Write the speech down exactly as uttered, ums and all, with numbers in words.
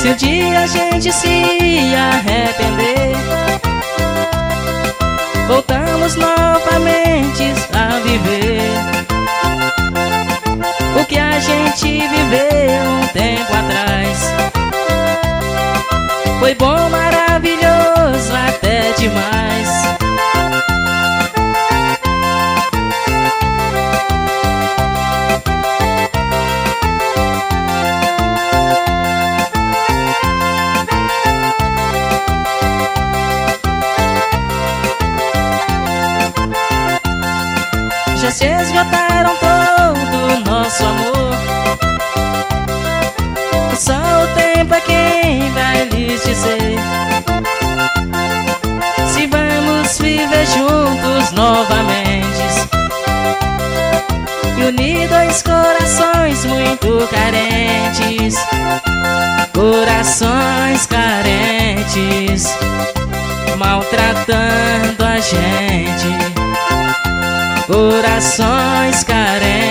Se um dia a gente se arrepender, voltamos novamente a viver o que a gente viveu um tempo atrás. Foi bom, maravilhoso, até demais. Já se esgotaram todo o nosso amor. Só o tempo é quem vai lhes dizer se vamos viver juntos novamente e unir dois corações muito carentes. Corações carentes maltratando a gente. Corações carentes